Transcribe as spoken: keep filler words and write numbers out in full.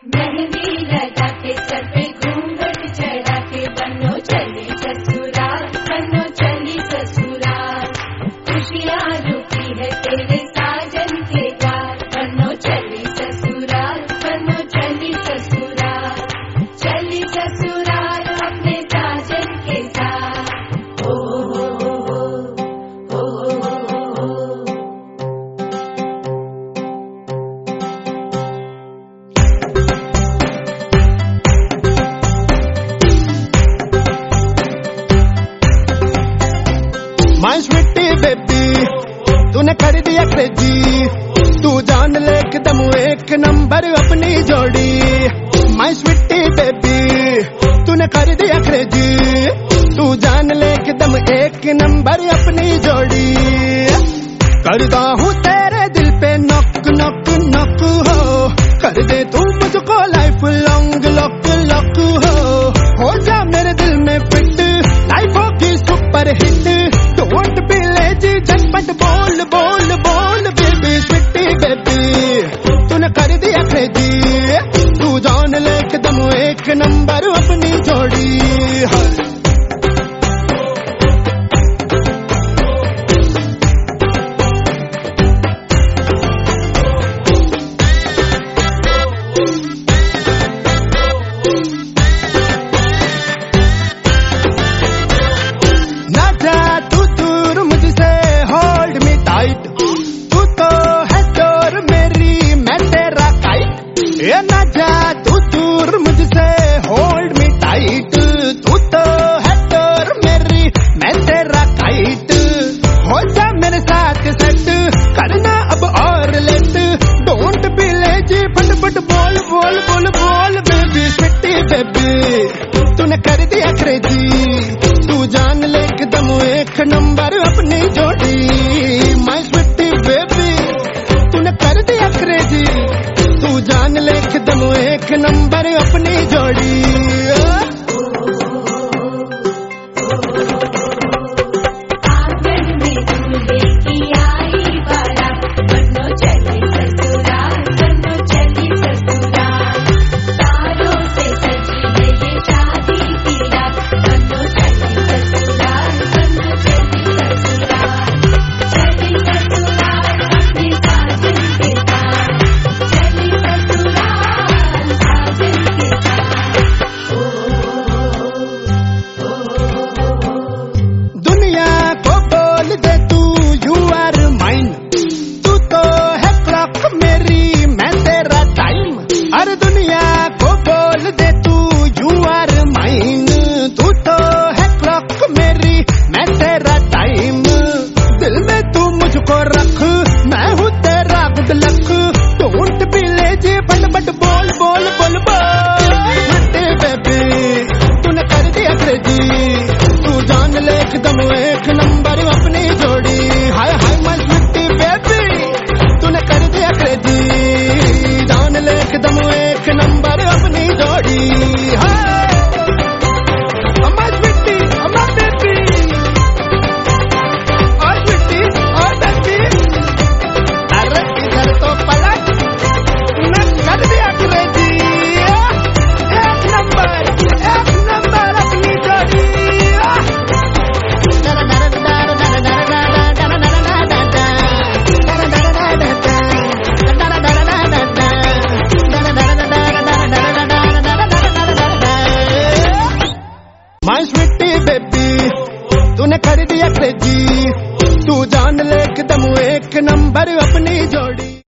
मेहंदी लगा के सर पे घूंघट चढ़ा के बनो चली ससुराल, बनो चली ससुराल। खुशियाँ रुकी है तेरे साजन के द्वार, बनो चली ससुराल, बनो चली ससुराल। चली ससुराल अपने साजन के साथ। ओ हो हो हो हो हो हो। माय स्वीटी बेबी तूने कर दिया क्रेजी, तू जान ले एकदम एक नंबर अपनी जोड़ी। माय स्वीटी बेबी तूने कर दिया क्रेजी, तू जान ले एकदम एक नंबर अपनी जोड़ी। करता हूँ तेरे दिल पे नॉक नॉक नॉक हो, कर दे तू मुझको लाइफ लॉन्ग लॉक लॉक हो। हो जा मेरे दिल में फिट, लाइफ होगी super hit. Don't be lazy, झटपट बोल बोल बोल बेबी स्वीटी बेबी तूने कर दिया क्रेजी, तू जान ले एकदम एक नंबर अपनी जोड़ी। ये ना जा तू दूर मुझसे, होल्ड मी टाइट। तू तो है डोर मेरी, मैं तेरा काइट। हो जा मेरे साथ सेट, करना अब और लेट। डोंट बी लेजी, फटफट बोल बोल बोल बोल बेबी स्वीटी बेबी तूने कर दिया क्रेजी, तू जान ले एकदम एक नंबर अपनी जोड़ी। माय स्वीटी बेबी तूने कर दिया क्रेजी, तू जान ले एकदम एक नंबर अपनी जोड़ी। आंगन में दूल्हे की आई बारात, बनो चली ससुराल, बनो चली ससुराल। तारों से सजी है ये शादी की रात, बनो चली ससुराल, बनो चली ससुराल। चली ससुराल अपने साजन के साथ, चली ससुराल साजन के साथ। ओ दुनिया को बोल दे तू यू आर माइन, तू तो है क्लॉक मेरी, मैं तेरा टाइम। अरे दुनिया को बोल दे तू यू आर माइन, तू तो है क्लॉक मेरी, मैं तेरा टाइम। दिल में तू मुझको रख, मैं हूँ तेरा good luck. Don't be lazy, फटफट बोल बोल बोल बोल बेबी तूने कर दिया क्रेजी, तू जान ले एकदम एक नंबर अपनी जोड़ी। Hi hi my sweetie baby तूने कर दिया क्रेजी, जान ले एकदम एक नंबर अपनी जोड़ी। Hi my sweetie my baby, और स्वीटी और बेबी। अरे इधर तो पलट, तूने कर दिया क्रेजी, एक नंबर एक नंबर अपनी जोड़ी। माय स्वीटी बेबी तूने कर दिया क्रेजी, तू जान ले एकदम एक नंबर अपनी जोड़ी।